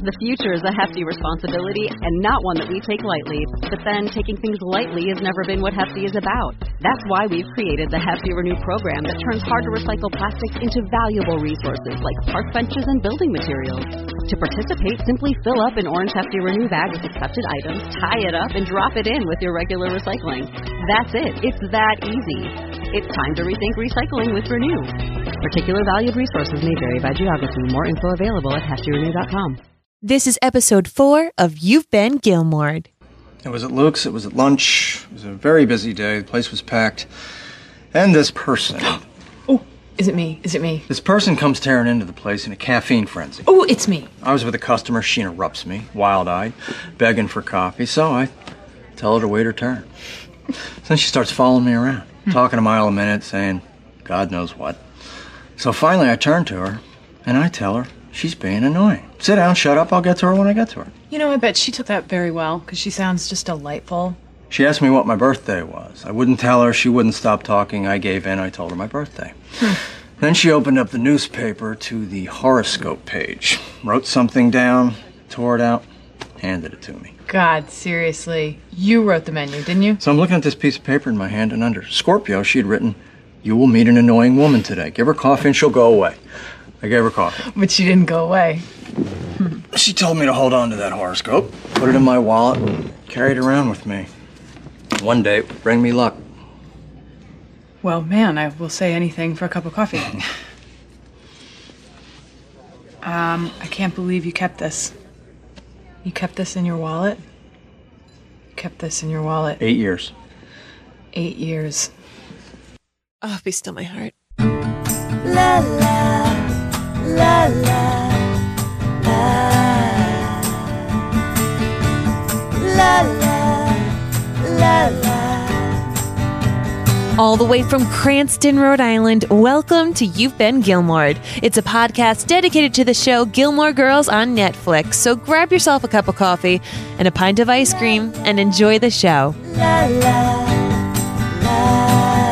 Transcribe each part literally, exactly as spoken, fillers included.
The future is a hefty responsibility and not one that we take lightly. But then, taking things lightly has never been what Hefty is about. That's why we've created the Hefty Renew program that turns hard-to-recycle plastics into valuable resources like park benches and building materials. To participate, simply fill up an orange Hefty Renew bag with accepted items, tie it up, and drop it in with your regular recycling. That's it. It's that easy. It's time to rethink recycling with Renew. Particular valued resources may vary by geography. More info available at hefty renew dot com. This is episode four of You've Been Gilmored. It was at Luke's, it was at lunch, it was a very busy day, the place was packed, and this person... Oh, is it me? Is it me? This person comes tearing into the place in a caffeine frenzy. Oh, it's me. I was with a customer, she interrupts me, wild-eyed, begging for coffee, so I tell her to wait her turn. Then she starts following me around, hmm. talking a mile a minute, saying God knows what. So finally I turn to her, and I tell her she's being annoying. Sit down, shut up, I'll get to her when I get to her. You know, I bet she took that very well, because she sounds just delightful. She asked me what my birthday was. I wouldn't tell her, she wouldn't stop talking. I gave in, I told her my birthday. Hmm. Then she opened up the newspaper to the horoscope page, wrote something down, tore it out, handed it to me. God, seriously. You wrote the menu, didn't you? So I'm looking at this piece of paper in my hand, and under Scorpio, she had written, "You will meet an annoying woman today. Give her coffee and she'll go away." I gave her coffee. But she didn't go away. She told me to hold on to that horoscope, put it in my wallet, and carry it around with me. One day it would bring me luck. Well, man, I will say anything for a cup of coffee. um, I can't believe you kept this. You kept this in your wallet? You kept this in your wallet. Eight years. Eight years. Oh, be still my heart. La la, la la, la, la, la, la. All the way from Cranston, Rhode Island, welcome to You've Been Gilmored. It's a podcast dedicated to the show Gilmore Girls on Netflix. So grab yourself a cup of coffee and a pint of ice cream and enjoy the show. La la, la.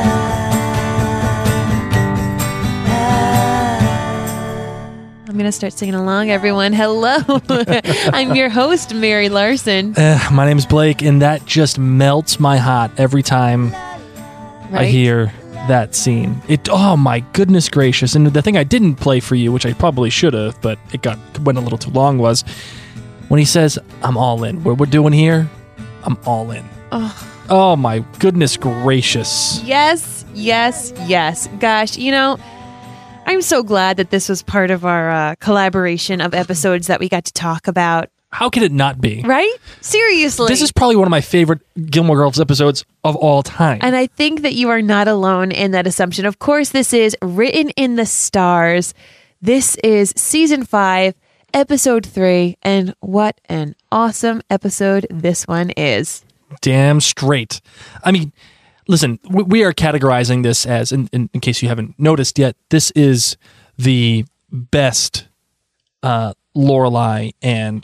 I'm going to start singing along, everyone. Hello. I'm your host, Mary Larson. Uh, my name's Blake, and that just melts my heart every time Right? I hear that scene. It. Oh, my goodness gracious. And the thing I didn't play for you, which I probably should have, but it got went a little too long, was when he says, "I'm all in. What we're doing here, I'm all in." Oh, oh my goodness gracious. Yes, yes, yes. Gosh, you know... I'm so glad that this was part of our uh, collaboration of episodes that we got to talk about. How could it not be? Right? Seriously. This is probably one of my favorite Gilmore Girls episodes of all time. And I think that you are not alone in that assumption. Of course, this is Written in the Stars. This is season five, episode three. And what an awesome episode this one is. Damn straight. I mean... Listen, we are categorizing this as, in, in, in case you haven't noticed yet, this is the best uh, Lorelai and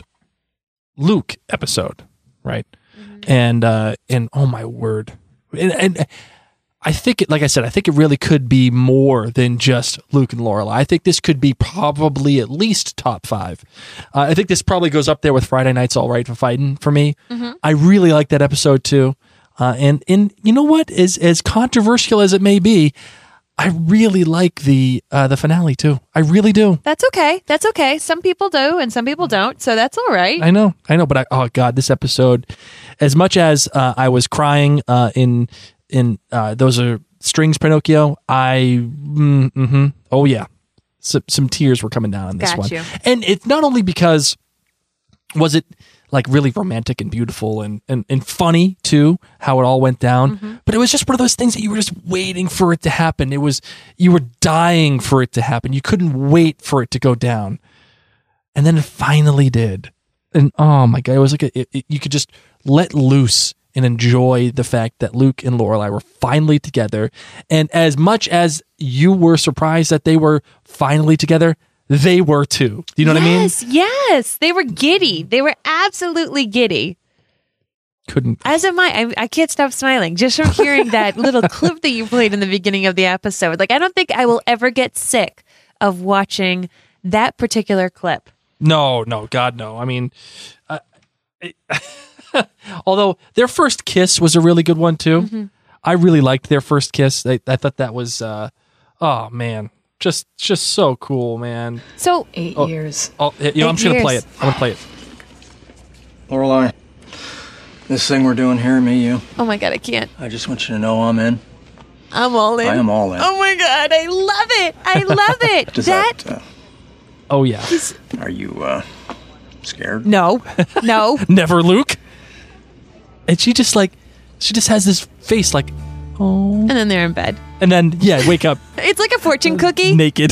Luke episode, right? Mm-hmm. And uh, and oh my word, and, and I think it, like I said, I think it really could be more than just Luke and Lorelai. I think this could be probably at least top five. Uh, I think this probably goes up there with Friday Night's All Right for Fighting for me. Mm-hmm. I really like that episode too. Uh, and, and you know what? As as controversial as it may be, I really like the uh, the finale too. I really do. That's okay. That's okay. Some people do and some people don't, so that's all right. I know. I know. But I, oh god, this episode, as much as uh, I was crying uh, in in uh, those are strings, Pinocchio. I mm, mm-hmm. oh yeah, some some tears were coming down on this Got one. you. And it's not only because was it. like really romantic and beautiful and, and, and funny too, how it all went down. Mm-hmm. But it was just one of those things that you were just waiting for it to happen. It was, you were dying for it to happen. You couldn't wait for it to go down. And then it finally did. And oh my God, it was like, a, it, it, you could just let loose and enjoy the fact that Luke and Lorelai were finally together. And as much as you were surprised that they were finally together, they were too. Do you know yes, what I mean? Yes, yes. They were giddy. They were absolutely giddy. Couldn't. As am I. I. I can't stop smiling just from hearing that little clip that you played in the beginning of the episode. Like, I don't think I will ever get sick of watching that particular clip. No, no, God, no. I mean, uh, it, although their first kiss was a really good one too. Mm-hmm. I really liked their first kiss. I, I thought that was, uh, oh man, just just so cool, man. So Eight Oh. years. Oh, you know, I'm Eight just gonna play years. it. I'm gonna play it. Lorelai, this thing we're doing here, me, you, oh my god, I can't. I just want you to know I'm in. I'm all in. I am all in. Oh my god, I love it. I love it. Does that, that, uh, Oh yeah, are you, uh, scared? no, no. never, Luke. And she just like, she just has this face like, oh, And then they're in bed. and then yeah, wake up It's like a fortune cookie. naked.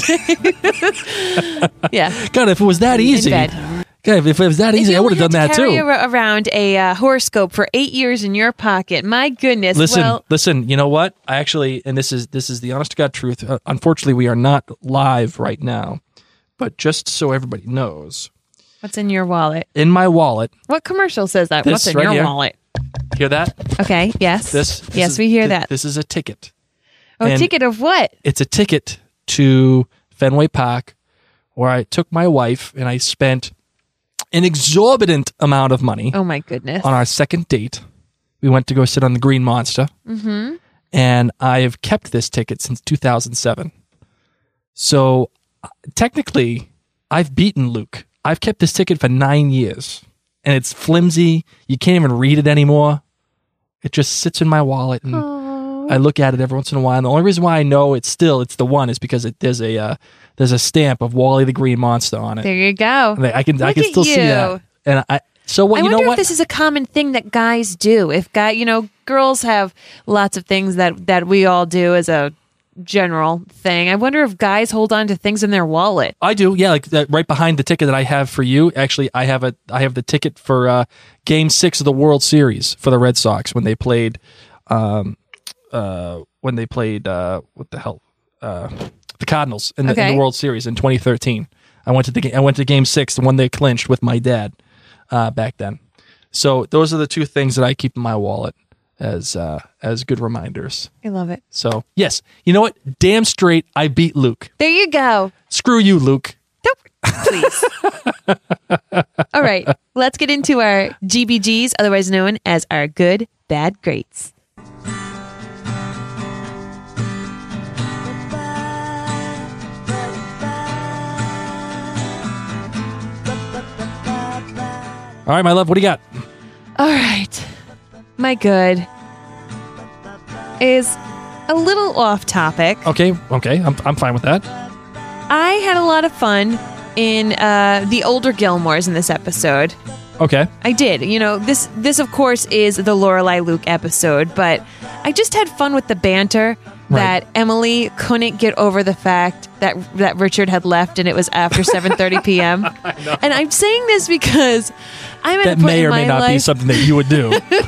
Yeah. God, if it was that easy, bed. God, if it was that If easy, you I would only have done had that to carry too. ar- around a uh, horoscope for eight years in your pocket. My goodness. Listen, well, listen. You know what? I actually, and this is this is the honest to God truth. Uh, unfortunately, we are not live right now, but just so everybody knows, what's in your wallet? in my wallet, What commercial says that? This What's in right your here. wallet? hear that? Okay. Yes. This, this yes, is- we hear thi- that. This is a ticket. Oh, and- ticket of what? It's a ticket to Fenway Park, where I took my wife and I spent an exorbitant amount of money Oh my goodness. on our second date. We went to go sit on the Green Monster, mm-hmm. and I have kept this ticket since two thousand seven. So uh, technically, I've beaten Luke. I've kept this ticket for nine years, and it's flimsy. You can't even read it anymore. It just sits in my wallet, and I look at it every once in a while. And the only reason why I know it's still it's the one is because it, there's a uh, there's a stamp of Wally the Green Monster on it. There you go. And I can I Look can at still see you. that. And I so what I you wonder know if what? this is a common thing that guys do. If guy, you know, girls have lots of things that that we all do as a general thing. I wonder if guys hold on to things in their wallet. I do, yeah. Like that, right behind the ticket that I have for you. Actually, I have a I have the ticket for uh, Game Six of the World Series for the Red Sox when they played, um, uh, when they played uh, what the hell, uh, the Cardinals in the, in Okay. the World Series in twenty thirteen. I went to the ga- I went to Game Six, the one they clinched with my dad uh, back then. So those are the two things that I keep in my wallet as uh, as good reminders. I love it. So yes, you know what? Damn straight, I beat Luke. There you go. Screw you, Luke. Nope. Please. All right. Let's get into our G B Gs, otherwise known as our good, bad, greats. All right, my love, what do you got? All right. My good is a little off topic. Okay, okay, I'm I'm fine with that. I had a lot of fun in uh, the older Gilmores in this episode. Okay. I did. You know, this this of course is the Lorelai Luke episode, but I just had fun with the banter Right. that Emily couldn't get over the fact that that Richard had left and it was after seven thirty p.m. And I'm saying this because I'm at That a point may in or my may not be life something that you would do.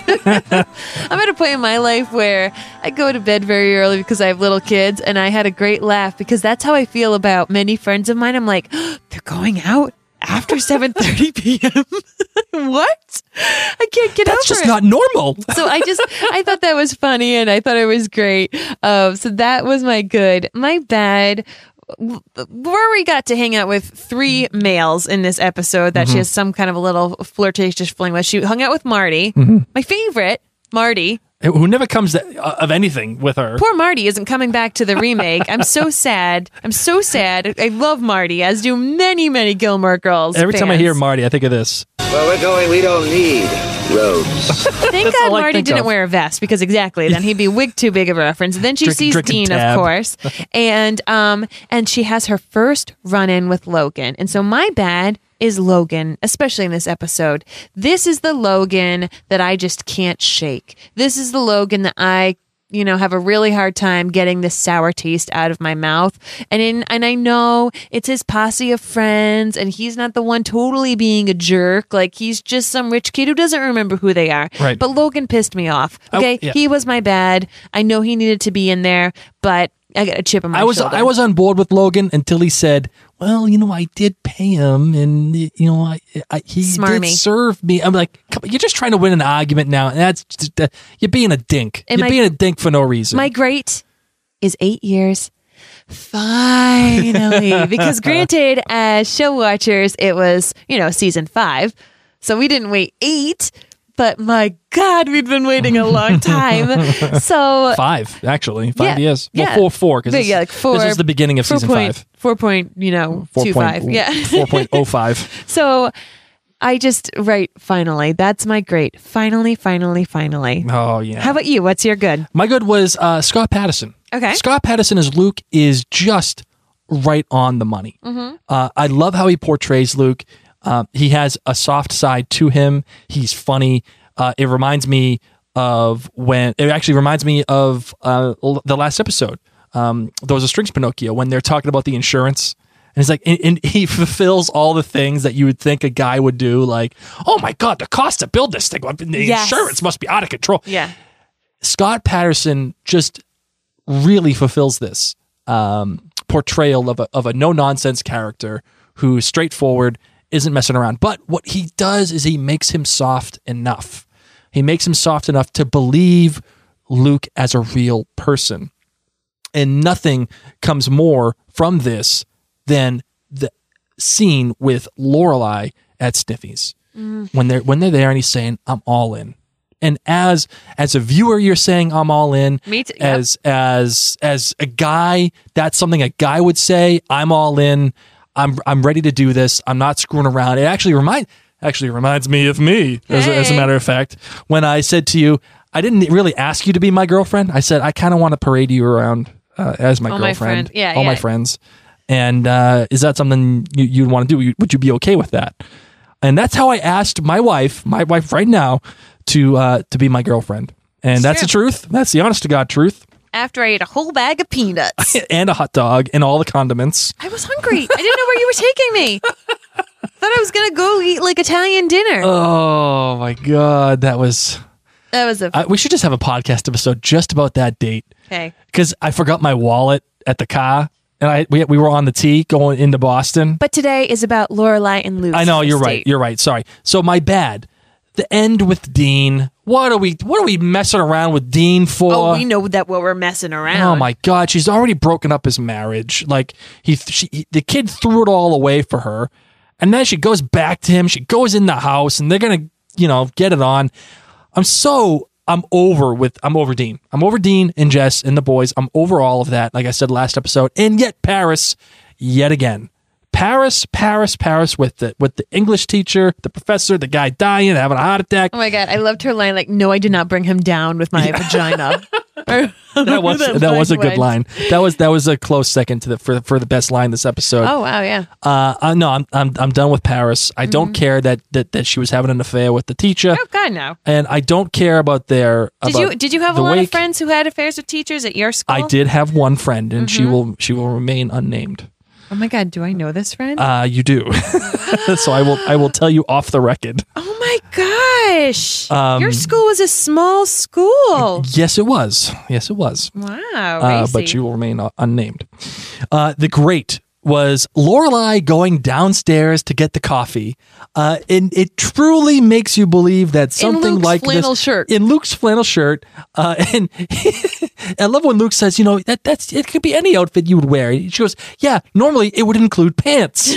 I'm at a point in my life where I go to bed very early because I have little kids, and I had a great laugh because that's how I feel about many friends of mine. I'm like, oh, they're going out after seven thirty p.m. What? I can't get That's over just it. not normal. So I just I thought that was funny, and I thought it was great. Um, so that was my good. My bad. Rory got to hang out with three males in this episode that she has some kind of a little flirtatious fling with. She hung out with Marty, my favorite, Marty. Who never comes to, uh, of anything with her. Poor Marty isn't coming back to the remake. I'm so sad. I'm so sad. I love Marty, as do many, many Gilmore Girls. Every time I fans. hear Marty, I think of this. Well, we're going. We don't need roads. Thank That's God all I Marty think didn't of. wear a vest, because exactly then he'd be wig too big of a reference. And then she Drink- sees drinking Dean, tab. of course, and um and she has her first run in with Logan. And so my bad is Logan, especially in this episode. This is the Logan that I just can't shake. This is the Logan that I, you know, have a really hard time getting this sour taste out of my mouth. And in, and I know it's his posse of friends, and he's not the one totally being a jerk. Like, he's just some rich kid who doesn't remember who they are. Right. But Logan pissed me off. I- Okay, yeah. he was my bad. I know he needed to be in there, but I got a chip on my I was shoulder. I was on board with Logan until he said, "Well, you know, I did pay him, and you know, I, I he Smarmy. did serve me." I'm like, Come on, "You're just trying to win an argument now, and that's just, uh, you're being a dink. And you're my- being a dink for no reason." My great is eight years Finally. Because granted, as show watchers, it was, you know, season five. So we didn't wait eight, but my God, we've been waiting a long time. So Five, actually. Five Yeah, years. Well, yeah. four, four, because But this, yeah, like four- this is the beginning of four season point, five. Four point, you know, Four two point- five. Yeah. four point oh five. So I just, right, finally. That's my great. Finally, finally, finally. Oh, yeah. How about you? What's your good? My good was uh, Scott Patterson. Okay. Scott Patterson as Luke is just right on the money. Mm-hmm. Uh, I love how he portrays Luke. Uh, he has a soft side to him. He's funny. Uh, it reminds me of when, it actually reminds me of uh, the last episode. Um, there was a Strings Pinocchio when they're talking about the insurance. And he's like, and, and he fulfills all the things that you would think a guy would do. Like, oh my God, the cost to build this thing, the Yes. insurance must be out of control. Yeah. Scott Patterson just really fulfills this um, portrayal of a, of a no-nonsense character who's straightforward, isn't messing around. But what he does is he makes him soft enough. He makes him soft enough to believe Luke as a real person. And nothing comes more from this than the scene with Lorelai at Sniffy's. Mm. When they're when they're there and he's saying, I'm all in. And as as a viewer, you're saying I'm all in. Me too. Yep. As as as a guy, that's something a guy would say. I'm all in. I'm I'm ready to do this. I'm not screwing around. It actually remind actually reminds me of me, hey. as, a, as a matter of fact, when I said to you, I didn't really ask you to be my girlfriend. I said I kind of want to parade you around uh, as my all my girlfriend. friend. Yeah, all yeah. my friends. And uh, is that something you, you'd want to do? Would you be okay with that? And that's how I asked my wife, my wife right now, to uh, to be my girlfriend. And It's that's true. the truth. That's the honest to God truth. After I ate a whole bag of peanuts. And a hot dog and all the condiments. I was hungry. I didn't know where you were taking me. Thought I was going to go eat like Italian dinner. Oh my God. That was... that was a... I, we should just have a podcast episode just about that date. Okay. Because I forgot my wallet at the car. And I we, we were on the T going into Boston. But today is about Lorelai and Luke. I know, you're right. You're right. Sorry. So my bad. The end with Dean. What are we what are we messing around with Dean for? Oh, we know that what we're messing around. Oh my God, she's already broken up his marriage. Like he, she, he, the kid threw it all away for her, and then she goes back to him. She goes in the house, and they're gonna, you know, get it on. I'm so I'm over with. I'm over Dean. I'm over Dean and Jess and the boys. I'm over all of that. Like I said last episode, and yet Paris, yet again. Paris, Paris, Paris with the with the English teacher, the professor, the guy dying, having a heart attack. Oh my God, I loved her line like, no, I did not bring him down with my vagina. Or- That was that that was a line good went. line. That was that was a close second to the for for the best line this episode. Oh wow, yeah. Uh, uh no, I'm I'm I'm done with Paris. I don't care that, that that she was having an affair with the teacher, Oh God, no. and I don't care about their. Did about you did you have a the lot wake. of friends who had affairs with teachers at your school? I did have one friend, and Mm-hmm. she will she will remain unnamed. Oh my God, do I know this friend? Uh, you do. So I will I will tell you off the record. oh my gosh, Um, your school was a small school. Yes, it was. Yes, it was. Wow, Uh, but racy. she will remain uh, unnamed. Uh, the great was Lorelai going downstairs to get the coffee, uh, and it truly makes you believe that something Luke's like flannel this shirt. in Luke's flannel shirt. Uh, and I love when Luke says, "You know, that that's it could be any outfit you would wear." She goes, "Yeah, normally it would include pants."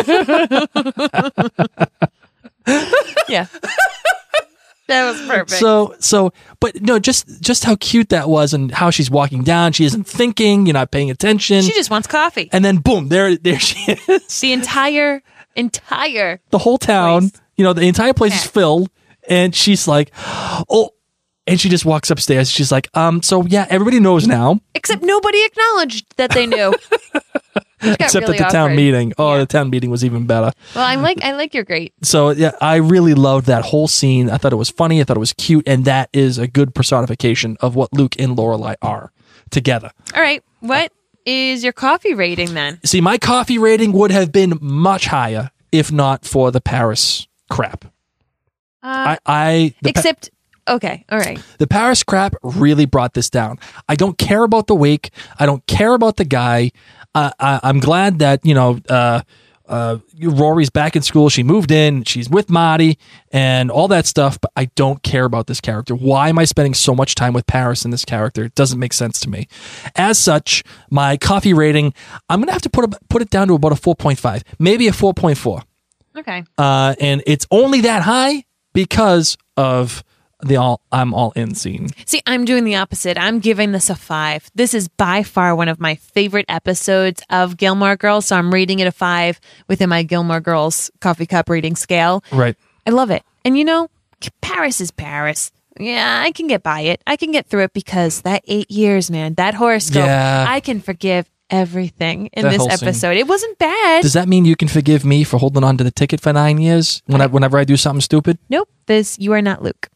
yeah. That was perfect. So, so, but no, just just how cute that was, and how she's walking down. She isn't thinking. You're not paying attention. she just wants coffee. and then boom, there, there she is. the entire, entire. The whole town, Place. you know, the entire place is Yeah. filled, and she's like, oh, and she just walks upstairs. She's like, um, so yeah, everybody knows now, Except nobody acknowledged that they knew. Which got except really at the town awkward. meeting. Oh, Yeah. the town meeting was even better. Well, I'm like, I like your great. So yeah, I really loved that whole scene. I thought it was funny. I thought it was cute, and that is a good personification of what Luke and Lorelai are together. All right, what is your coffee rating then? See, my coffee rating would have been much higher if not for the Paris crap. Uh, I, I the, Pa- except, okay, all right. the Paris crap really brought this down. I don't care about the wake. I don't care about the guy. Uh, I, I'm glad that you know uh, uh, Rory's back in school. She moved in. She's with Marty and all that stuff. But I don't care about this character. Why am I spending so much time with Paris in this character? It doesn't make sense to me. As such, my coffee rating, I'm gonna have to put a, put it down to about a four point five, maybe a four point four. Okay. Uh, and it's only that high because of the all I'm all in scene. See, I'm doing the opposite. I'm giving this a five. This is by far one of my favorite episodes of Gilmore Girls, so I'm rating it a five within my Gilmore Girls coffee cup rating scale. Right. I love it. And you know, Paris is Paris. Yeah, I can get by it. I can get through it because that eight years, man, that horoscope, Yeah. I can forgive everything in That this whole scene. episode. It wasn't bad. Does that mean you can forgive me for holding on to the ticket for nine years when I, whenever I do something stupid? Nope. This, you are not Luke.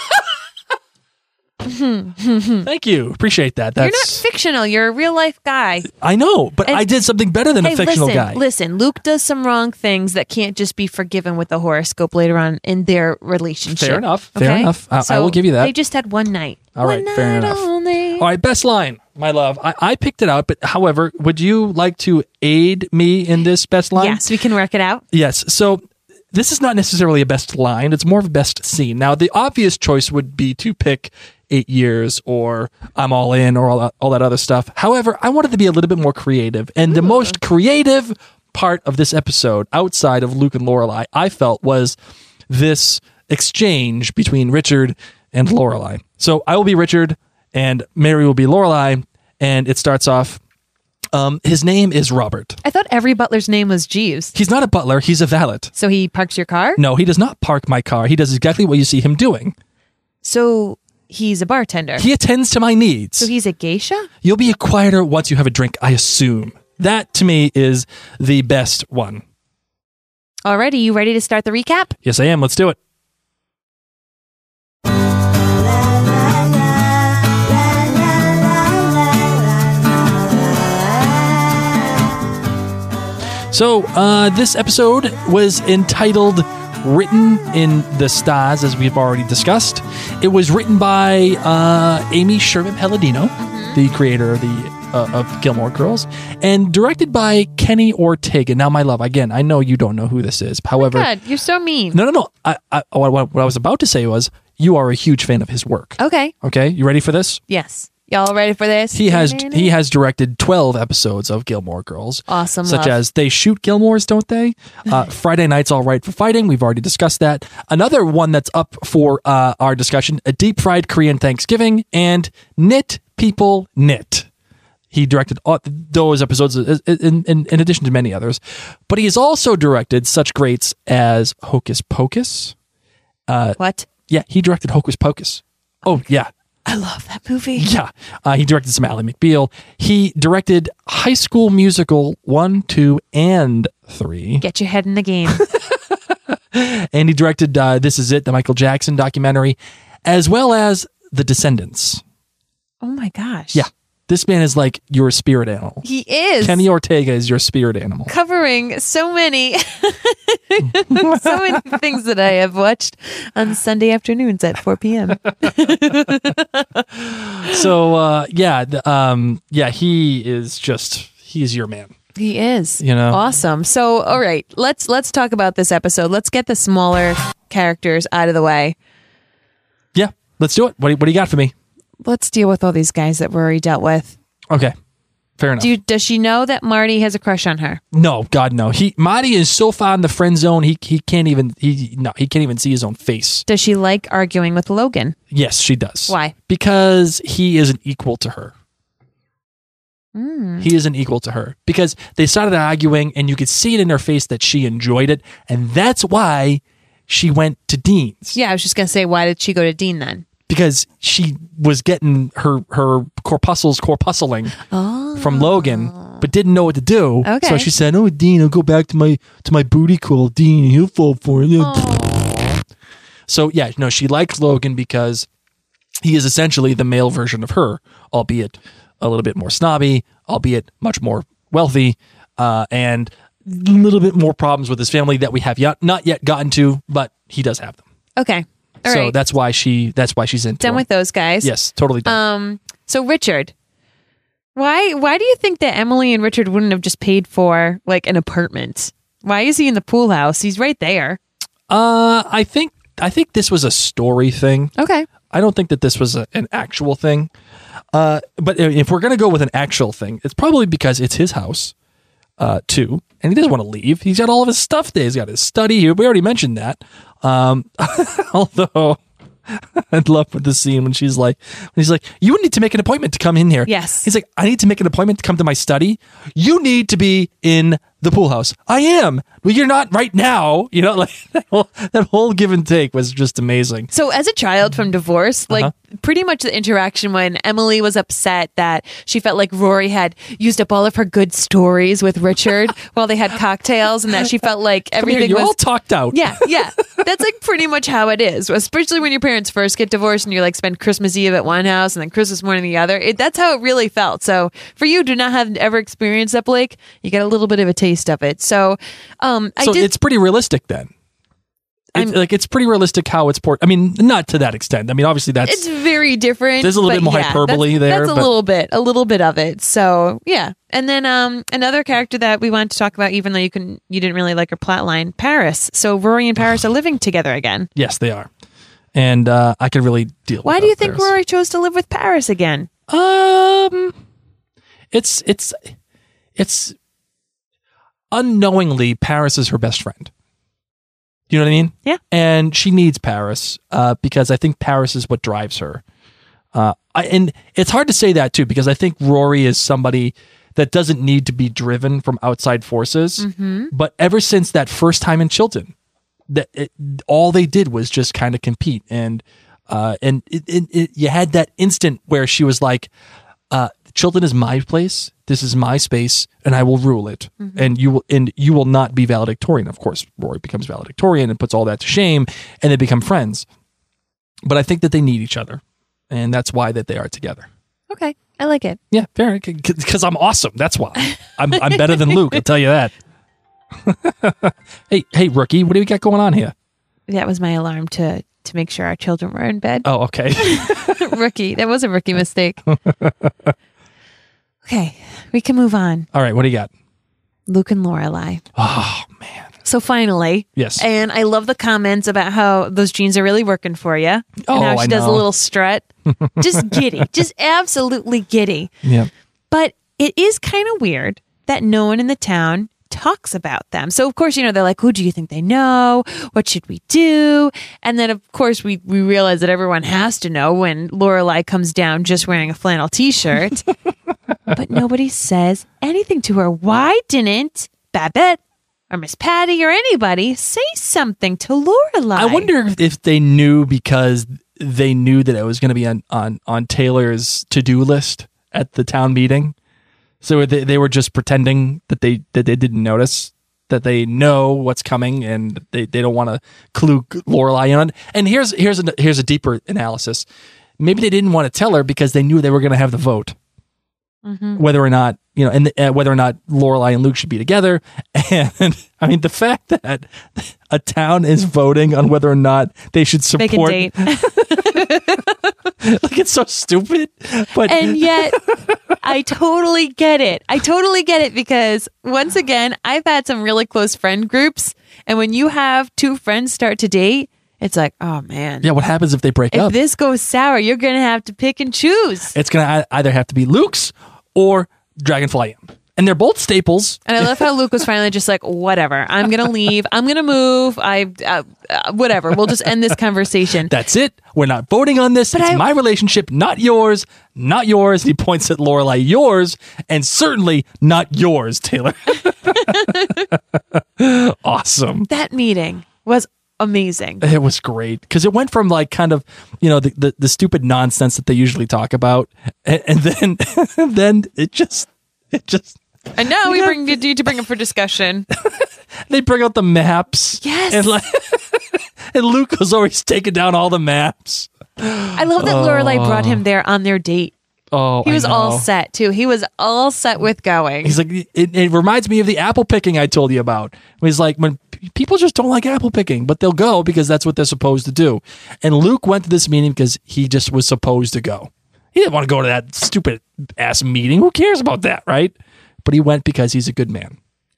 Thank you. Appreciate that. That's You're not fictional. You're a real life guy. I know, but And- I did something better than Hey, a fictional listen, guy. listen. Luke does some wrong things that can't just be forgiven with the horoscope later on in their relationship. Fair enough. Fair enough. I- I will give you that. They just had one night. All right, one fair night enough. only. All right, best line, my love. I, I picked it out, but however, would you like to aid me in this best line? Yes, we can work it out. Yes. So this is not necessarily a best line. It's more of a best scene. Now, the obvious choice would be to pick eight years or I'm all in or all that, all that other stuff. However, I wanted to be a little bit more creative. And the most creative part of this episode, outside of Luke and Lorelai, I felt was this exchange between Richard and Lorelai. So I will be Richard and Mary will be Lorelai. And it starts off, um, his name is Robert. I thought every butler's name was Jeeves. He's not a butler. He's a valet. So he parks your car? No, he does not park my car. He does exactly what you see him doing. So he's a bartender. He attends to my needs. so he's a geisha? You'll be quieter once you have a drink, I assume. That, to me, is the best one. Alrighty, you ready to start the recap? Yes, I am. Let's do it. So, uh, this episode was entitled Written in the Stars, as we've already discussed. It was written by uh, Amy Sherman Palladino, the creator of the uh, of Gilmore Girls, and directed by Kenny Ortega. Now, my love, again, I know you don't know who this is. However, God, you're so mean. no, no, no. I, I, what, what I was about to say was you are a huge fan of his work. Okay. Okay, you ready for this? Yes. Y'all ready for this? He has he has directed twelve episodes of Gilmore Girls. Awesome Such love. as They Shoot Gilmores, don't they? Uh, Friday Night's All Right for Fighting. We've already discussed that. Another one that's up for uh, our discussion, A Deep Fried Korean Thanksgiving, and Knit People Knit. He directed all those episodes in, in, in addition to many others. But he has also directed such greats as Hocus Pocus. What? Yeah, he directed Hocus Pocus. Oh, yeah. I love that movie. Yeah, uh, he directed some Ally McBeal. He directed High School Musical one, two, and three. Get your head in the game. And he directed uh, This Is It, the Michael Jackson documentary, as well as The Descendants. Oh my gosh. Yeah, this man is like your spirit animal. He is. Kenny Ortega is your spirit animal. Covering so many so many things that I have watched on Sunday afternoons at four p.m. So uh, yeah, the, um, yeah, he is just he's your man. He is. You know? Awesome. So all right, let's let's talk about this episode. Let's get the smaller characters out of the way. Yeah, let's do it. What do you, what do you got for me? Let's deal with all these guys that we already dealt with. Okay, fair enough. Do you, does she know that Marty has a crush on her? No, God, no. He Marty is so far in the friend zone. He he can't even he no he can't even see his own face. Does she like arguing with Logan? Yes, she does. Why? Because he isn't equal to her. Mm. He isn't equal to her because they started arguing, and you could see it in her face that she enjoyed it, and that's why she went to Dean's. Yeah, I was just gonna say, why did she go to Dean then? Because she was getting her her corpuscles corpuscling Oh. from Logan, but didn't know what to do. Okay. So she said, "Oh, Dean, I'll go back to my to my booty call. Dean, he'll fall for it." So yeah, no, she likes Logan because he is essentially the male version of her, albeit a little bit more snobby, albeit much more wealthy, uh, and a little bit more problems with his family that we have yet not yet gotten to, but he does have them. Okay. All so right. that's why she that's why she's into Done him. with those guys. Yes, totally done. Um. So Richard, why why do you think that Emily and Richard wouldn't have just paid for like an apartment? Why is he in the pool house? He's right there. Uh, I think I think this was a story thing. Okay. I don't think that this was a, an actual thing. Uh, but if we're gonna go with an actual thing, it's probably because it's his house, uh, too, and he doesn't want to leave. He's got all of his stuff there. He's got his study. We already mentioned that. Um, although. I love the scene when she's like, when he's like, you need to make an appointment to come in here. Yes. He's like, I need to make an appointment to come to my study. You need to be in the pool house. I am. Well, you're not right now. You know, like that whole, that whole give and take was just amazing. So as a child from divorce, like Uh-huh. pretty much the interaction when Emily was upset that she felt like Rory had used up all of her good stories with Richard while they had cocktails, and that she felt like Come here, everything you're was all talked out. Yeah, yeah. That's like pretty much how it is, especially when your parents first get divorced and you like spend Christmas Eve at one house and then Christmas morning the other. It, that's how it really felt. So for you to not have ever experienced that, Blake, you get a little bit of a taste of it. So, um, I So did. it's pretty realistic then. It's, like it's pretty realistic how it's port. I mean, not to that extent. I mean, obviously that's It's very different. There's a little but bit more yeah, hyperbole that's, there, That's a but- little bit, a little bit of it. So yeah, and then um, another character that we wanted to talk about, even though you can, you didn't really like her plot line, Paris. So Rory and Paris are living together again. yes, they are, and uh, I could really deal. Why with do you that, think Paris. Rory chose to live with Paris again? Um, it's it's it's unknowingly Paris is her best friend. Do you know what I mean? Yeah. And she needs Paris uh, because I think Paris is what drives her. Uh, I, and it's hard to say that too because I think Rory is somebody that doesn't need to be driven from outside forces. Mm-hmm. But ever since that first time in Chilton, that it, all they did was just kind of compete, and uh, and it, it, it, you had that instant where she was like, uh, "Chilton is my place. This is my space, and I will rule it. Mm-hmm. And you will, and you will not be valedictorian." Of course, Rory becomes valedictorian and puts all that to shame, and they become friends. But I think that they need each other, and that's why that they are together. Okay, I like it. Yeah, fair. Because I'm awesome. That's why I'm I'm better than Luke. I'll tell you that. hey, hey, rookie, what do we got going on here? That was my alarm to to make sure our children were in bed. Oh, okay. Rookie, that was a rookie mistake. Okay, we can move on. All right, what do you got? Luke and Lorelai. Oh man. So finally, Yes. and I love the comments about how those jeans are really working for you, and Oh, how she I does a know. little strut. Just giddy, just absolutely giddy. Yeah. But it is kind of weird that no one in the town talks about them. So of course, you know, they're like, who do you think they know? What should we do? And then of course we, we realize that everyone has to know when Lorelai comes down just wearing a flannel t-shirt. But nobody says anything to her. Why didn't Babette or Miss Patty or anybody say something to Lorelai? I wonder if they knew because they knew that it was going to be on, on, on Taylor's to-do list at the town meeting. So they, they were just pretending that they that they didn't notice, that they know what's coming, and they, they don't want to clue Lorelai in on. And here's here's a, here's a deeper analysis. Maybe they didn't want to tell her because they knew they were going to have the vote, Mm-hmm. whether or not you know, and the, uh, whether or not Lorelai and Luke should be together. And I mean, the fact that a town is voting on whether or not they should Make a support, date. like it's so stupid. But And yet, I totally get it. I totally get it because, once again, I've had some really close friend groups. And when you have two friends start to date, it's like, oh man. yeah, what happens if they break If up? this goes sour, you're going to have to pick and choose. It's going to either have to be Luke's or Dragonfly M. And they're both staples. And I love how Luke was finally just like, whatever, I'm going to leave. I'm going to move. I, uh, uh, whatever. We'll just end this conversation. That's it. We're not voting on this. But it's I- my relationship, not yours, not yours. He points at Lorelai, yours, and certainly not yours, Taylor. Awesome. That meeting was amazing. It was great because it went from like kind of, you know, the, the, the stupid nonsense that they usually talk about. And, and then, and then it just, it just, And now we bring you need to bring him for discussion. they bring out the maps. Yes. And like, and Luke was always taking down all the maps. I love that Lorelai brought him there on their date. Oh, He I was all know. set too. He was all set with going. He's like, it, it reminds me of the apple picking I told you about. He's like, when p- people just don't like apple picking, but they'll go because that's what they're supposed to do. And Luke went to this meeting because he just was supposed to go. He didn't want to go to that stupid ass meeting. Who cares about that, right? But he went because he's a good man.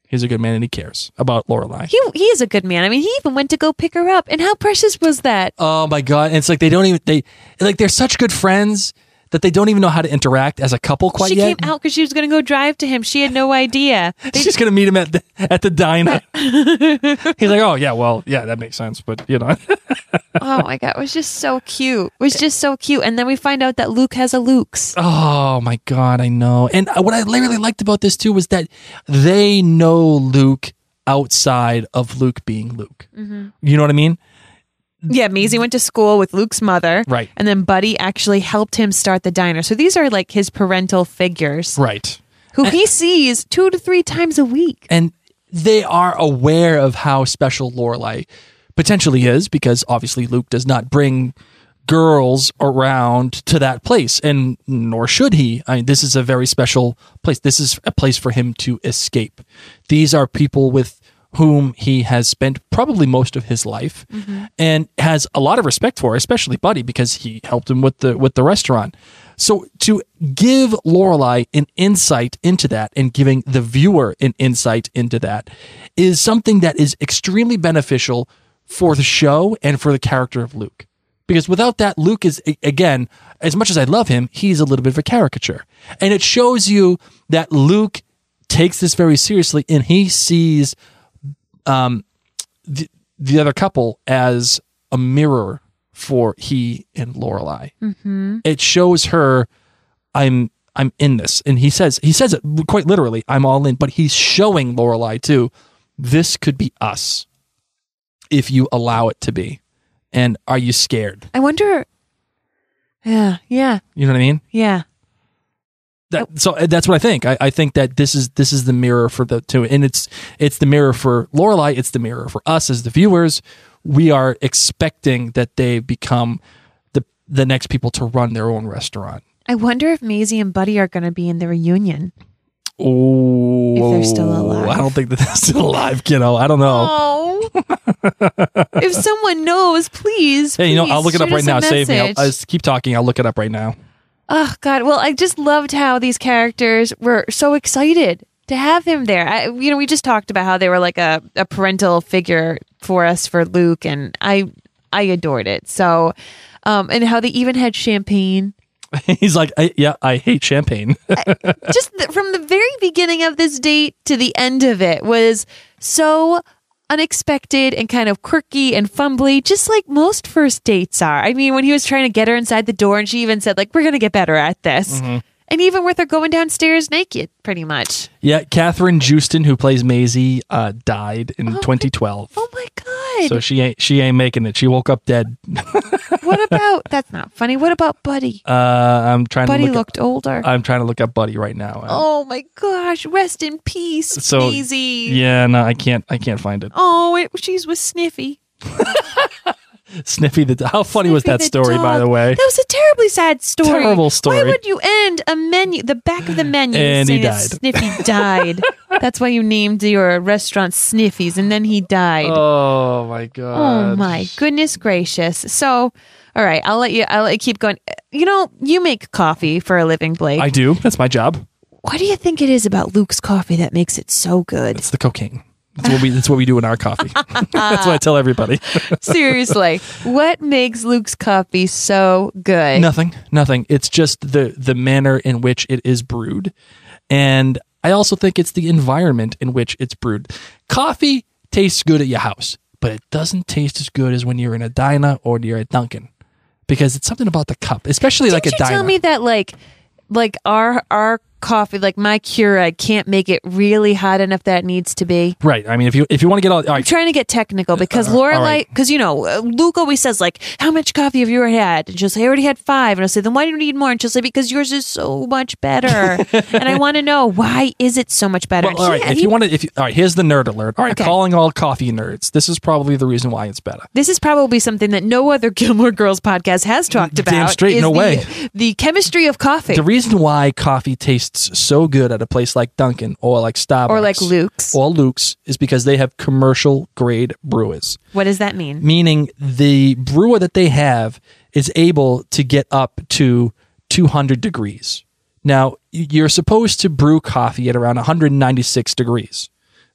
He's a good man and he cares about Lorelai. He he is a good man. I mean, he even went to go pick her up. And how precious was that? Oh my God. And it's like they don't even, they, like they're such good friends that they don't even know how to interact as a couple quite she yet. came out because she was going to go drive to him. She had no idea. They, She's going to meet him at the, at the diner. He's like, oh yeah, well, yeah, that makes sense. But you know. oh my God. It was just so cute. It was just so cute. And then we find out that Luke has a Luke's. Oh my God, I know. And what I really liked about this too was that they know Luke outside of Luke being Luke. Mm-hmm. You know what I mean? Yeah, Maisie went to school with Luke's mother. Right. And then Buddy actually helped him start the diner. So these are like his parental figures. Right. Who and, he sees two to three times a week. And they are aware of how special Lorelai potentially is, because obviously Luke does not bring girls around to that place, and nor should he. I mean, this is a very special place. This is a place for him to escape. These are people with whom he has spent probably most of his life, mm-hmm. and has a lot of respect for, especially Buddy, because he helped him with the with the restaurant. So to give Lorelai an insight into that, and giving the viewer an insight into that, is something that is extremely beneficial for the show and for the character of Luke. Because without that, Luke is, again, as much as I love him, he's a little bit of a caricature. And it shows you that Luke takes this very seriously, and he sees um, the, the other couple as a mirror for he and Lorelai. Mm-hmm. It shows her, I'm I'm in this. And he says, he says it quite literally, I'm all in. But he's showing Lorelai too, this could be us if you allow it to be. And are you scared? I wonder. Yeah, yeah. You know what I mean? Yeah. That, so that's what I think. I, I think that this is this is the mirror for the two, and it's it's the mirror for Lorelai. It's the mirror for us as the viewers. We are expecting that they become the the next people to run their own restaurant. I wonder if Maisie and Buddy are going to be in the reunion. Oh, if they're still alive. I don't think that they're still alive, kiddo. I don't know. Oh. If someone knows, please. Hey, you know, I'll look it up right now. Message. Save me. I'll, I'll just keep talking. I'll look it up right now. Oh, God. Well, I just loved how these characters were so excited to have him there. I, you know, we just talked about how they were like a, a parental figure for us for Luke, and I I adored it. So, um, and how they even had champagne. He's like, I, yeah, I hate champagne. Just the, from the very beginning of this date to the end of it was so unexpected and kind of quirky and fumbly, just like most first dates are. I mean, when he was trying to get her inside the door, and she even said, like, we're going to get better at this. Mm-hmm. And even with her going downstairs naked, pretty much. Yeah, Catherine Justin, who plays Maisie, uh, died in oh, twenty twelve. Oh my God. So she ain't she ain't making it. She woke up dead. What about, that's not funny. What about Buddy? Uh, I'm trying Buddy to look looked up, older. I'm trying to look up Buddy right now. Oh my gosh, rest in peace, so, Maisie. Yeah, no, I can't I can't find it. Oh, it, she's with Sniffy. Sniffy the how funny Sniffy was that the story, dog. by the way? That was a terribly sad story. Terrible story. Why would you end a menu, the back of the menu, and saying he that died. Sniffy died? That's why you named your restaurant Sniffy's, and then he died. Oh my God. Oh my goodness gracious. So, all right, I'll let you. I'll let you keep going. You know, you make coffee for a living, Blake. I do. That's my job. What do you think it is about Luke's coffee that makes it so good? It's the cocaine. That's what we. That's what we do in our coffee. That's what I tell everybody. Seriously, what makes Luke's coffee so good? Nothing. Nothing. It's just the the manner in which it is brewed, and I also think it's the environment in which it's brewed. Coffee tastes good at your house, but it doesn't taste as good as when you're in a diner or you're at Dunkin', because it's something about the cup, especially Didn't like a you diner. Tell me that like like our our coffee, like my Keurig, can't make it really hot enough that it needs to be. Right. I mean, if you if you want to get all, all right. I'm trying to get technical because Uh, Lorelai, all right. because you know, uh, Luke always says like, "How much coffee have you ever had?" And she'll say, "I already had five." And I'll say, "Then why do you need more?" And she'll say, "Because yours is so much better." And I want to know, why is it so much better? Well, all right. He- If he- you want to, if you, all right, here's the nerd alert. All right, Okay. calling all coffee nerds. This is probably the reason why it's better. This is probably something that no other Gilmore Girls podcast has talked about. Damn straight, is no the, way. The chemistry of coffee. The reason why coffee tastes so good at a place like Dunkin' or like Starbucks Or like Luke's. or Luke's is because they have commercial grade brewers. What does that mean? Meaning the brewer that they have is able to get up to two hundred degrees. Now, you're supposed to brew coffee at around one hundred ninety-six degrees.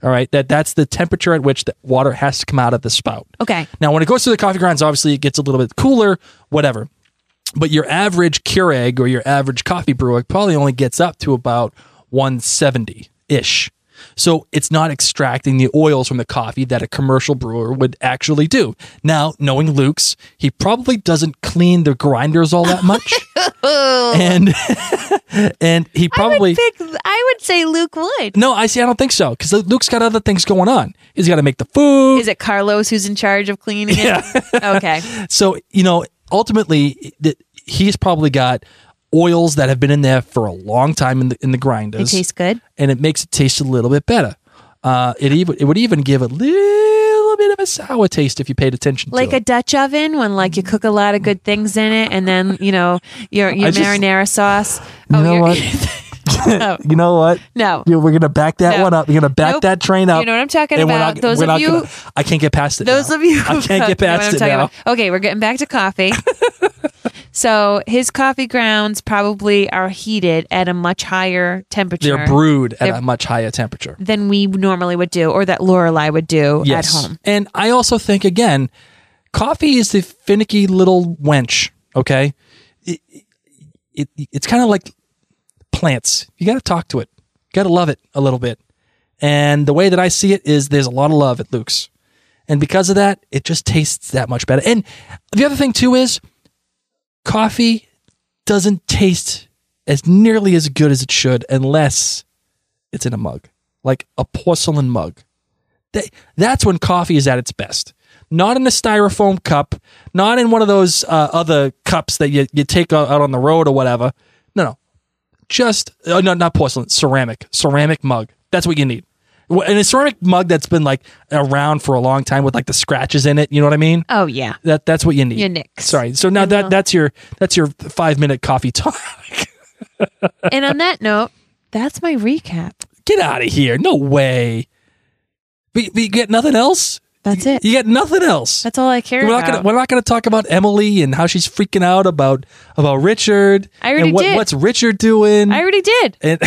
All right, that that's the temperature at which the water has to come out of the spout. Okay. Now, when it goes through the coffee grounds, obviously it gets a little bit cooler, whatever. But your average Keurig or your average coffee brewer probably only gets up to about one seventy-ish. So it's not extracting the oils from the coffee that a commercial brewer would actually do. Now, knowing Luke's, he probably doesn't clean the grinders all that much. and and he probably... I would, pick, I would say Luke would. No, I see. I don't think so, because Luke's got other things going on. He's got to make the food. Is it Carlos who's in charge of cleaning it? Yeah. Okay. So, you know, ultimately, th- he's probably got oils that have been in there for a long time in the in the grinders. They taste good, and it makes it taste a little bit better. Uh, it even it would even give a little bit of a sour taste if you paid attention like to a it. Dutch oven when like you cook a lot of good things in it, and then you know your your I just- marinara sauce. You oh, know you're- what? No. You know what? No. You- we're gonna back that No. one up. You're gonna back Nope. that train up. You know what I'm talking and we're about. not- Those we're of not you- gonna- I can't get past it. Those now. of you, I can't get know what past I'm it talking now. about. Okay, we're getting back to coffee. So his coffee grounds probably are heated at a much higher temperature. They're brewed at They're- a much higher temperature. than we normally would do, or that Lorelai would do Yes. at home. And I also think, again, coffee is the finicky little wench, okay? It, it, it's kind of like plants. You got to talk to it. You got to love it a little bit. And the way that I see it is there's a lot of love at Luke's. And because of that, it just tastes that much better. And the other thing, too, is coffee doesn't taste as nearly as good as it should unless it's in a mug, like a porcelain mug. That, that's when coffee is at its best. Not in a styrofoam cup, not in one of those uh, other cups that you, you take out on the road or whatever. No, no. Just, uh, no, not porcelain, ceramic. Ceramic mug. That's what you need. And a ceramic mug that's been like around for a long time with like the scratches in it. You know what I mean? Oh yeah, That That's what you need. Your nicks. Sorry. So now that that's your that's your five minute coffee talk. and on that note, that's my recap. Get out of here. No way. But, but you get nothing else? That's it. You get nothing else. That's all I care We're not about. gonna we're not gonna talk about Emily and how she's freaking out about about Richard. I already and what, did. What's Richard doing? I already did. And,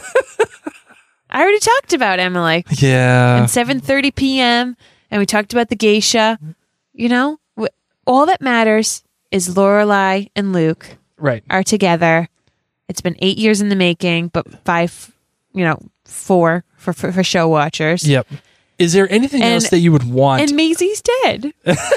I already talked about Emily. yeah. At seven thirty p.m. and we talked about the geisha. You know, Wh- all that matters is Lorelai and Luke Right. are together. It's been eight years in the making, but five, you know, four for for, for show watchers. Yep. Is there anything And- else that you would want? And Maisie's dead.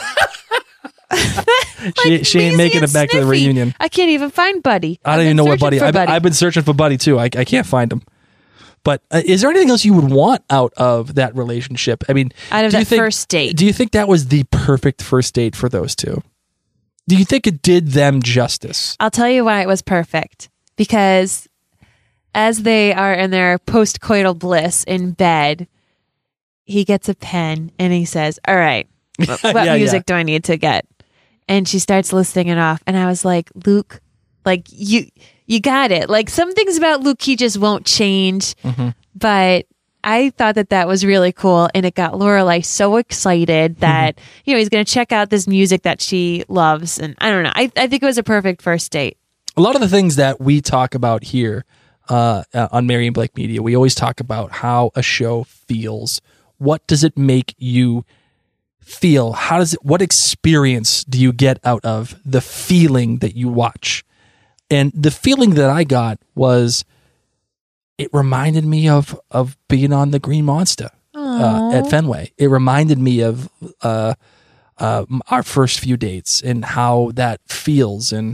she she ain't Maisie making and it back to the Sniffy. reunion. I can't even find Buddy. I I've don't been even know where searching Buddy. for I've, Buddy. I've been searching for Buddy too. I, I can't find him. But uh, is there anything else you would want out of that relationship? I mean, Out of do you that think- first date. Do you think that was the perfect first date for those two? Do you think it did them justice? I'll tell you why it was perfect. Because as they are in their post-coital bliss in bed, he gets a pen and he says, all right, what, what Yeah, music yeah. do I need to get? And she starts listing it off. And I was like, Luke, like you, you got it. Like some things about Luke, he just won't change. Mm-hmm. But I thought that that was really cool. And it got Lorelai so excited that, Mm-hmm. you know, he's going to check out this music that she loves. And I don't know. I, I think it was a perfect first date. A lot of the things that we talk about here uh, uh, on Marion Blake Media, we always talk about how a show feels. What does it make you feel? How does it? What experience do you get out of the feeling that you watch? And the feeling that I got was, it reminded me of of being on the Green Monster uh, at Fenway. It reminded me of uh, uh, our first few dates and how that feels. And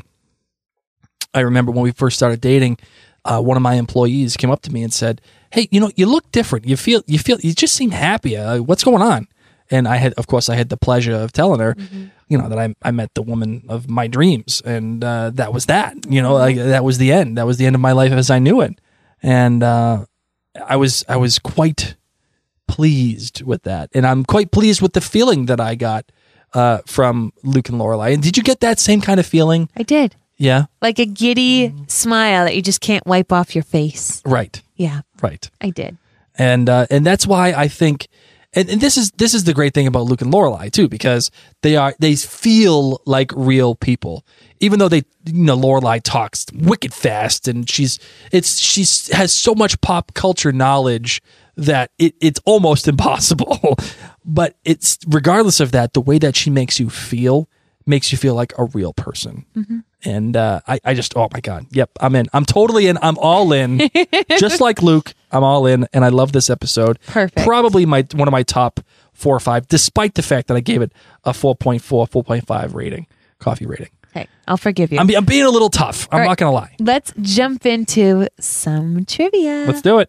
I remember when we first started dating, uh, one of my employees came up to me and said, "Hey, you know, you look different. You feel, you feel, you just seem happy. Uh, what's going on?" And I had, of course, I had the pleasure of telling her, Mm-hmm. you know, that I I met the woman of my dreams, and uh, that was that. You know, like, that was the end. That was the end of my life as I knew it. And uh, I was I was quite pleased with that, and I'm quite pleased with the feeling that I got uh, from Luke and Lorelai. And did you get that same kind of feeling? I did. Yeah. Like a giddy smile that you just can't wipe off your face. Right. Yeah, Right. I did. And uh, and that's why I think, and, and this is this is the great thing about Luke and Lorelai too, because they are they feel like real people, even though they, you know, Lorelai talks wicked fast, and she's it's she's has so much pop culture knowledge that it, it's almost impossible. But it's regardless of that, the way that she makes you feel makes you feel like a real person. Mm-hmm. And uh, I, I just, oh my God. Yep, I'm in. I'm totally in. I'm all in. Just like Luke, I'm all in. And I love this episode. Perfect. Probably my one of my top four or five, despite the fact that I gave it a four point four, four point five rating, coffee rating. Okay, I'll forgive you. I'm, be, I'm being a little tough. I'm All right. not going to lie. Let's jump into some trivia. Let's do it.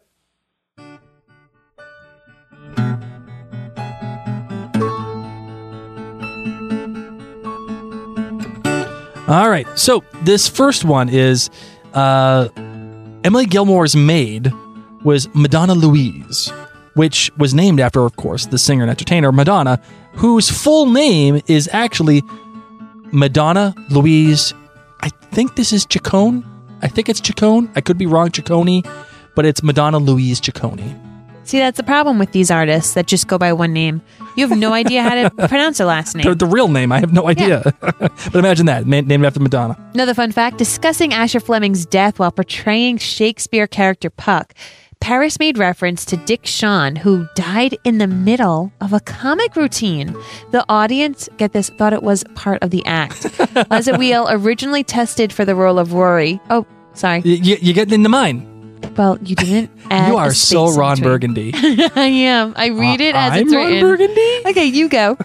All right. So this first one is uh, Emily Gilmore's maid was Madonna Louise, which was named after, of course, the singer and entertainer Madonna, whose full name is actually Madonna Louise. I think this is Ciccone. I think it's Ciccone. I could be wrong, Ciccone, but it's Madonna Louise Ciccone. See, that's the problem with these artists that just go by one name. You have no idea how to pronounce their last name. The, the real name, I have no idea. But imagine that, ma- named after Madonna. Another fun fact, discussing Asher Fleming's death while portraying Shakespeare character Puck, Paris made reference to Dick Shawn, who died in the middle of a comic routine. The audience, get this, thought it was part of the act. Liza Wheel originally tested for the role of Rory. Oh, sorry. Y- y- you're getting into mine. Well, you didn't add You are a so space in Ron between. Burgundy. I am. I read it as I'm it's Ron written. Burgundy? Okay, you go.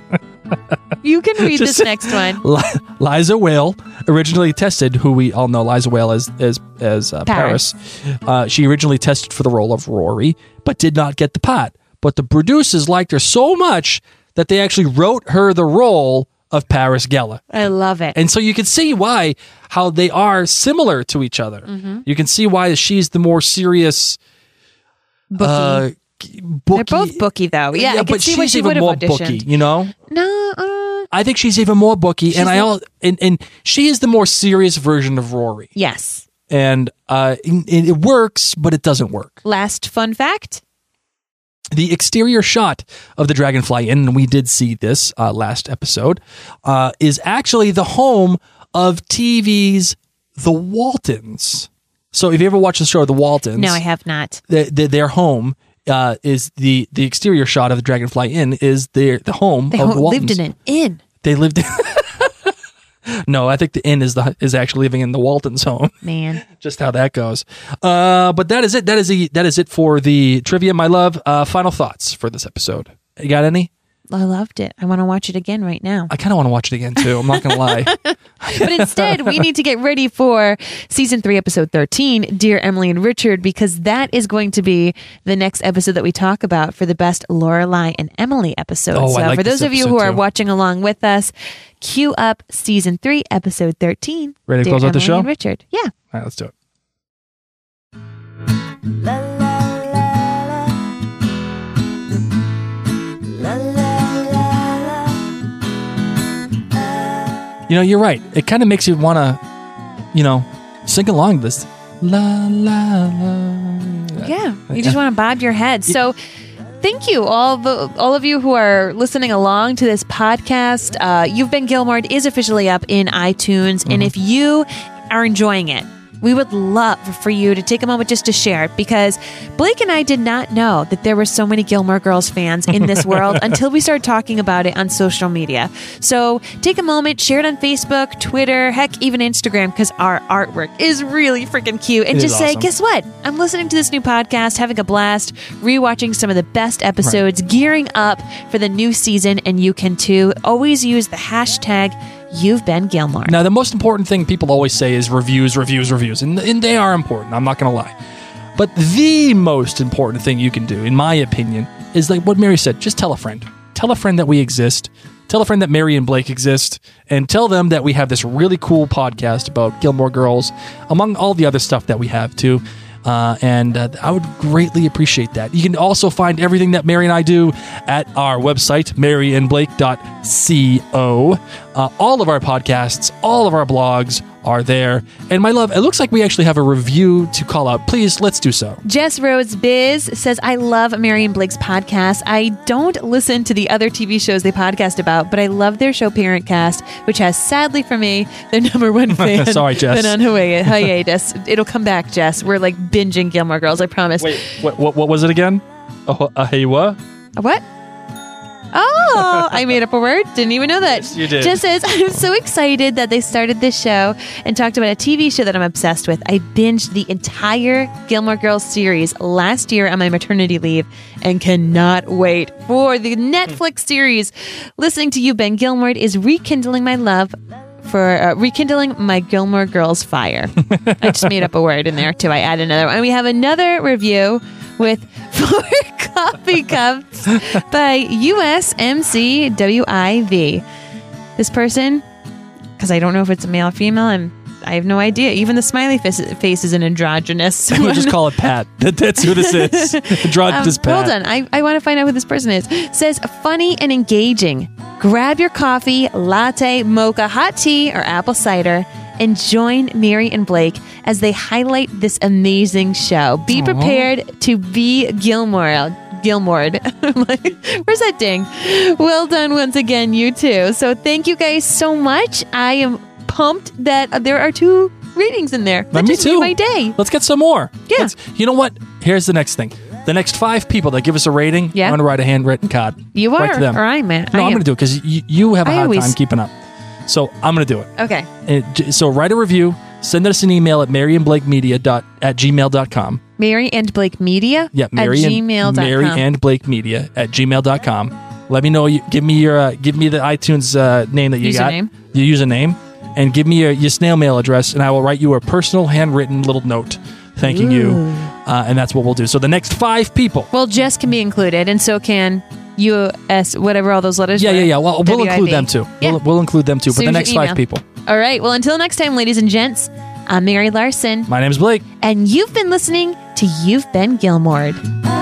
You can read Just- this next one. Li- Liza Whale originally tested, who we all know Liza Whale as as as uh, Paris. Paris. Uh, she originally tested for the role of Rory, but did not get the part. But the producers liked her so much that they actually wrote her the role of Paris Geller. I love it. And so you can see why, how they are similar to each other. Mm-hmm. You can see why she's the more serious, Bookie. uh, bookie. They're both bookie, though. Yeah, I can but see why she's she even would have more auditioned. bookie, you know? No, uh, I think she's even more booky, and I like- all and, and she is the more serious version of Rory, yes. and uh, and it works, but it doesn't work. Last fun fact. The exterior shot of the Dragonfly Inn, and we did see this uh, last episode, uh, is actually the home of T V's The Waltons. So if you ever watched the show The Waltons, No, I have not. the, the, their home uh, is the the exterior shot of the Dragonfly Inn is their the home They of ho- the Waltons. lived in an inn. They lived in. No, I think the inn is the is actually living in the Waltons' home. Man. Just how that goes. Uh, but that is it. That is the that is it for the trivia, my love. Uh, final thoughts for this episode. You got any? I loved it. I want to watch it again right now. I kind of want to watch it again too. I'm not gonna lie. But instead, we need to get ready for season three, episode thirteen, Dear Emily and Richard, because that is going to be the next episode that we talk about for the best Lorelai and Emily episodes. Oh, I so like for this those of you who episode are too. watching along with us, cue up season three, episode thirteen. Ready to Dear close out the Emily show? and Richard. Yeah. All right, let's do it. La la la la. La la la la. You know, you're right. It kind of makes you want to, you know, sing along to this. La la la. Yeah, you just want to bob your head. So, thank you, all the all of you who are listening along to this podcast. Uh, You've Been Gilmore is officially up in iTunes, and if you are enjoying it, we would love for you to take a moment just to share it, because Blake and I did not know that there were so many Gilmore Girls fans in this world until we started talking about it on social media. So take a moment, share it on Facebook, Twitter, heck, even Instagram, because our artwork is really freaking cute. And It just is say, awesome. guess what? I'm listening to this new podcast, having a blast, rewatching some of the best episodes, gearing up for the new season, and you can too. Always use the hashtag You've Been Gilmore. Now, the most important thing people always say is reviews, reviews, reviews. And, and they are important. I'm not going to lie. But the most important thing you can do, in my opinion, is like what Mary said. Just tell a friend. Tell a friend that we exist. Tell a friend that Mary and Blake exist. And tell them that we have this really cool podcast about Gilmore Girls, among all the other stuff that we have, too. Uh, and uh, I would greatly appreciate that. You can also find everything that Mary and I do at our website, mary and blake dot co. Uh, all of our podcasts, all of our blogs are there. And my love, it looks like we actually have a review to call out. Please, let's do so. Jess Rhodes Biz says, I love Mary and Blake's podcast. I don't listen to the other T V shows they podcast about, but I love their show Parent Cast, which has, sadly for me, their number one fan. Sorry, Jess. Been on hi- hiatus. It'll come back, Jess. We're like binging Gilmore Girls, I promise. Wait, what, what, what was it again? Oh, a hey what? A what? Oh, I made up a word. Didn't even know that. Yes, you did. Just says, I'm so excited that they started this show and talked about a T V show that I'm obsessed with. I binged the entire Gilmore Girls series last year on my maternity leave and cannot wait for the Netflix series. Listening to you, Ben Gilmore, is rekindling my love for uh, rekindling my Gilmore Girls fire. I just made up a word in there too. I added another one. And we have another review with four coffee cups by U S M C W I V. This person, because I don't know if it's a male or female, and I have no idea. Even the smiley face, face is an androgynous. We'll just call it Pat. That, that's who this is. Androgynous Um, Pat. hold on. I, I want to find out who this person is. Says, funny and engaging. Grab your coffee, latte, mocha, hot tea, or apple cider, and join Mary and Blake as they highlight this amazing show. Be Aww. prepared to be Gilmore. Gilmored. Where's that ding? Well done once again, you two. So thank you guys so much. I am pumped that there are two ratings in there. That Me just made too. my day. Let's get some more. Yeah. Let's- you know what? Here's the next thing. The next five people that give us a rating, Yeah. I'm going to write a handwritten card. You Right are, to them. or I'm at. No, I I'm am. going to do it because you, you have a I hard always- time keeping up. So I'm going to do it. Okay. And j- so write a review. Send us an email at maryandblakemedia dot at gmail dot com. Mary and Blake Media Yeah, Mary at and, gmail dot com. Mary and Blake Media at gmail dot com. Let me know. You, give me your uh, give me the iTunes uh, name that you Username. got. Your username. And give me your, your snail mail address, and I will write you a personal handwritten little note thanking you. Uh, and that's what we'll do. So the next five people. Well, Jess can be included, and so can U S, whatever all those letters Yeah, were. yeah, yeah. Well, we'll W I V. include them too. Yeah. We'll, we'll include them too. But Soon the as next you five email. people. All right. Well, until next time, ladies and gents, I'm Mary Larson, My name is Blake. and you've been listening to You've Been Gilmored.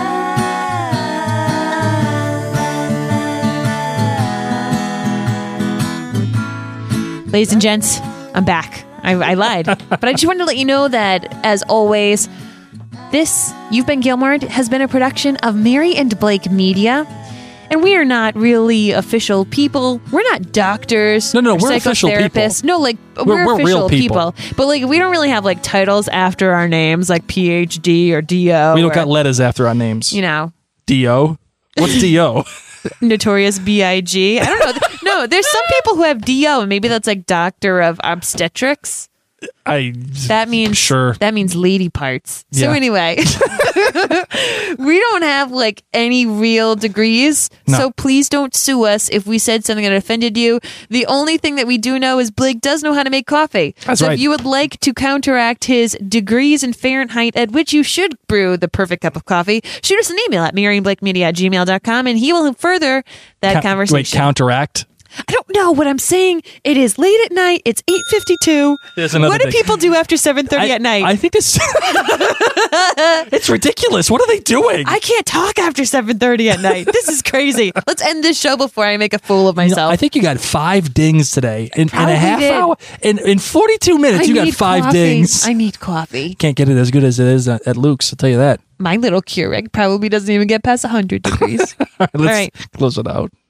Ladies and gents, I'm back. I, I lied. But I just wanted to let you know that, as always, this You've Been Gilmored has been a production of Mary and Blake Media. And we are not really official people. We're not doctors. No, no, or we're official people. psychotherapists. No, like, we're, We're- we're official real people. But, like, we don't really have, like, titles after our names, like P H D or D O. We don't or, got letters after our names. You know, D O. What's D O? Notorious B I G. I don't know. No, there's some people who have D O, and maybe that's like Doctor of Obstetrics. I That means sure. That means lady parts. So Yeah. anyway, we don't have like any real degrees. No. So please don't sue us if we said something that offended you. The only thing that we do know is Blake does know how to make coffee. That's so right. if you would like to counteract his degrees in Fahrenheit at which you should brew the perfect cup of coffee, shoot us an email at maryandblakemedia at gmail dot com and he will further that Ca- conversation. Wait, counteract. I don't know what I'm saying. It is late at night. It's eight fifty-two. There's another What do thing. people do after seven thirty I, at night? I think this. It's ridiculous. What are they doing? I can't talk after seven thirty at night. This is crazy. Let's end this show before I make a fool of You know, myself. I think you got five dings today in, in a Probably half did. hour. In in forty-two minutes, I you got need five coffee. dings. I need coffee. Can't get it as good as it is at, at Luke's. I'll tell you that. My little Keurig probably doesn't even get past one hundred degrees. Let's right. close it out.